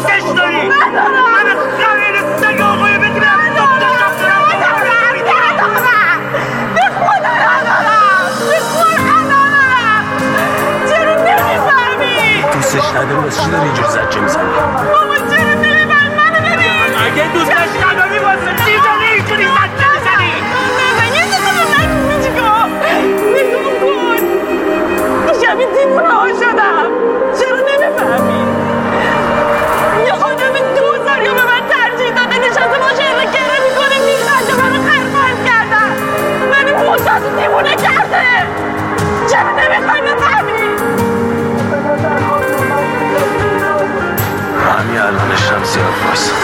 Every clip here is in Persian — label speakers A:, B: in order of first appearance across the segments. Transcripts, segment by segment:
A: دوستش داری؟ من خیلی سگ آقای بدونم
B: به خدا ندارم چرا نمیفهمی؟
C: دوستش نداری واسه چی داری اینجور زجه میزنی؟
B: بابا چرا نمیفهمی منو ببین؟
A: اگه دوستش نداری واسه چی داری اینجوری زجه میزنی؟
B: یه دوست رو نکنی چیکار؟ نگاه کن شبیه دیوونه ها شدم چرا نمیفهمی؟ یه آدم دوزاری رو به من ترجیح داده نشسته باشه رکره میکنه میخنده منو خرفند کردن منو موساد دیوونه کرده چرا نمیخوای بفهمی؟
C: همین الانشم زیاد واسه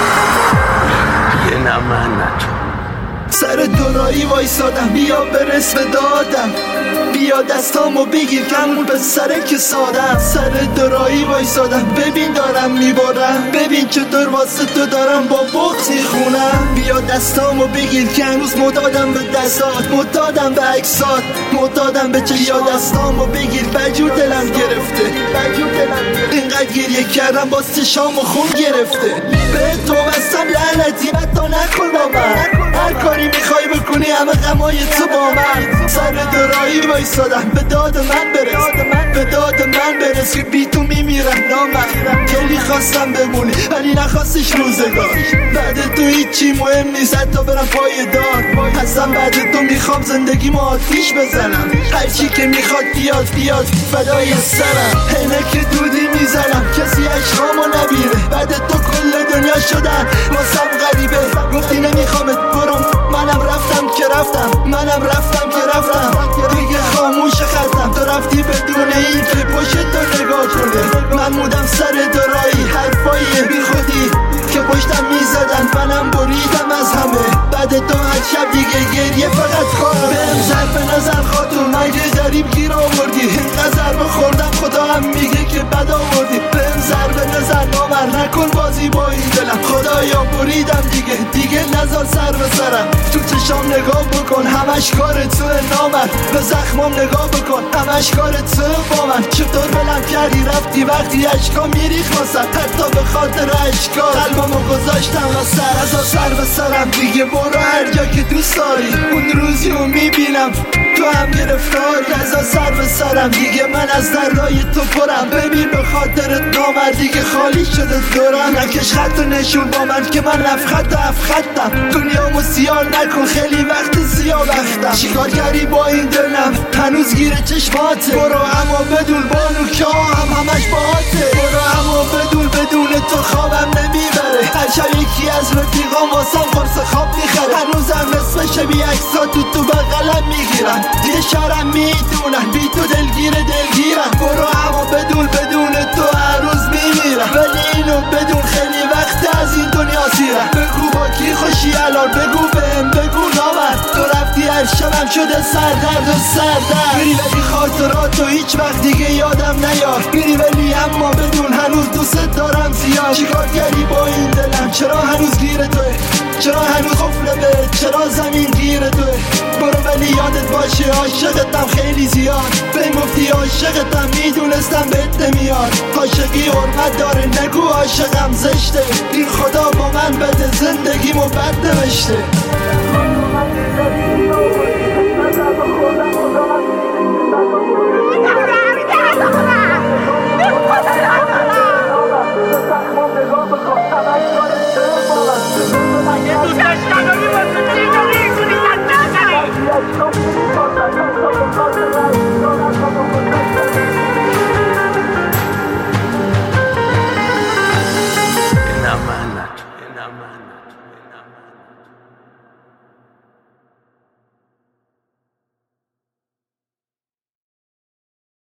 C: یه نه من نه تو
D: سر دورایی وایسادم بیا برس به دادم بیا دستامو بگیر کمون به سره که سادم سر دورایی وایسادم ببین دارم میبارم ببین چطور واسه تو دارم با بغض میخونم بیا دستامو بگیر که هنوز مدادم به دستات مدادم به عکسات مدادم به چشمات بیا دستامو بگیر بجور دلم گرفته اینقدر گریه کردم باز چشامو خون گرفته به تو بستم لعنتی حتی نکن با من هر کاری میخوای بکنی همه غمای تو با من سر دورایی وایسادم به داد من برس که بی تو میمیرم نامم خیلی خواستم بمونی ولی نخواستش روزگار بعد تو هیچی مهم نیست حتی برم پای دار اصلا بعد تو میخوام زندگیمو آتیش بزنم هرچی که میخواد بیاد فدای سرم اینه که دودی میزنم کسی عشقامو نبینه بعد تو کل دنیا شدن واسم غریبه گفتی نمیخوامت برم منم رفتم که رفتم دیگه خاموش خستم تو رفتی بدون این که پشت تو نگاه کنه من مودم سر دورایی حرفای بی خودی که پشتم میزدن منم بریدم از همه بعد تو هر شب دیگه گریه فقط کارم بهم ضرب نظر خاطر مگه غریب گیر آوردی اینقدر ضربه خوردم خدا هم میگه که بد آوردی بهم ضرب نظر نامر نکن بازی با این دلم خدایا بریدم دیگه نظر سر به سرم تو چشام نگاه بکن همش کار تو نامر به زخمام نگاه بکن همش کار تو با من چطور بلم کردی رفتی وقتی عشقا میریخ واسه حتی به خاطر عشقا قلبمو گذاشتم سر به سرم دیگه برو هر جا که دوست داری اون روزی رو میبینم تو هم گرفتاری از سر به سرم دیگه من از دردای تو پرم ببین به خاطر نامر دیگه خالی شده دورم نکش خط و نشون با من که من افخطم دنیامو سیاه نکن خیلی وقت سیاه وقتم چیکار کردی با این دلم هنوز گیر چشماته برو اما بدون بانو که همش باهاته برو اما بدون تو خوابم نمیبره هر شب یکی از رفیقام واسم قرص خواب میخره هنوزم نصف شبیه عکسات تو بغلم میگیرن یه شهرم میدونن بی تو دلگیرم برو اما بدون تو هر روز میمیرم ولی اینو بدون خیلی وقت از این دنیا سیرم بگو با کی خوشی الان بگو بهم بگو نامرد تو رفتی هر شبم شده سردرد میری ولی خاطراتو هیچ وقت دیگه یادم نیار میری ولی اما بدون هنوز دوست دارم زیاد چیکار کردی با این دلم چرا هنوز گیر توه چرا هنوز قفله به چرا زمین گیر توه برو ولی یادت باشه عاشقتم خیلی زیاد به مفتی عاشقتم میدونستم بهت نمیاد عاشقی حرمت داره نگو عاشقم زشته این خدا با من بده زندگیمو بد نوشته
C: نه من نه تو